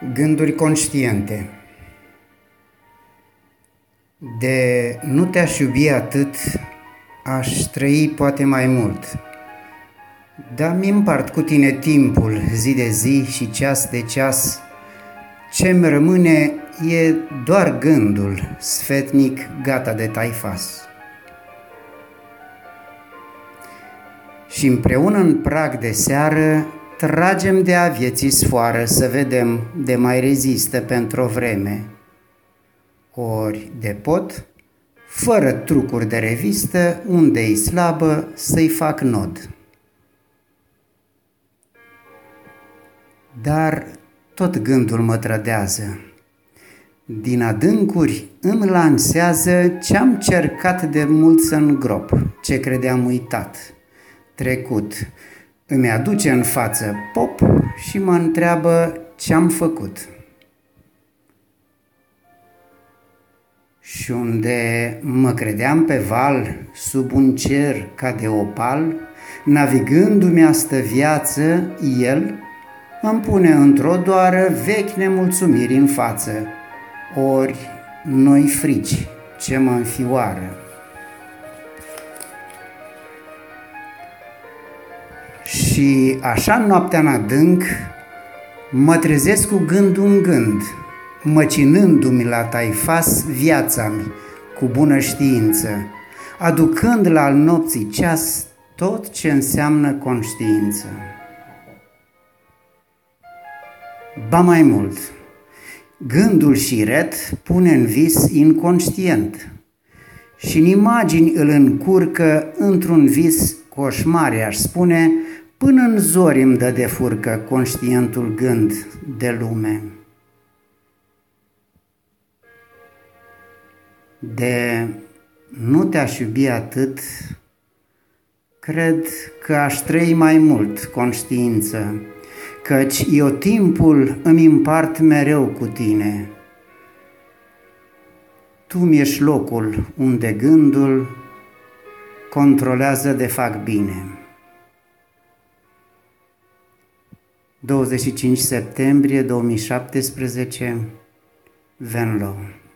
Gânduri conștiente. De nu te-aș iubi atât, aș trăi poate mai mult. Dar mi împart cu tine timpul, zi de zi și ceas de ceas. Ce-mi rămâne e doar gândul, sfetnic, gata de taifas. Și împreună în prag de seară tragem de a vieții sfoară să vedem de mai rezistă pentru o vreme. Ori de pot, fără trucuri de revistă, unde-i slabă să-i fac nod. Dar tot gândul mă trădează. Din adâncuri îmi lansează ce-am cercat de mult să îngrop, ce credeam uitat, trecut. Îmi aduce în față pop și mă întreabă ce-am făcut. Și unde mă credeam pe val, sub un cer ca de opal, navigându-mi astă viață, el îmi pune într-o doară vechi nemulțumiri în față, ori noi frici ce mă înfioară. Și așa noaptea în adânc mă trezesc cu gândul în gând, măcinându-mi la taifas viața-mi cu bună știință, aducând la al nopții ceas tot ce înseamnă conștiință. Ba mai mult, gândul șiret pune în vis inconștient și în imagini îl încurcă într-un vis coșmare, aș spune, până în zori îmi dă de furcă conștientul gând de lume. De nu te-aș iubi atât, cred că aș trăi mai mult conștiință, căci eu timpul îmi împart mereu cu tine. Tu mi-ești locul unde gândul controlează de fac bine. 25 septembrie 2017, Venlo.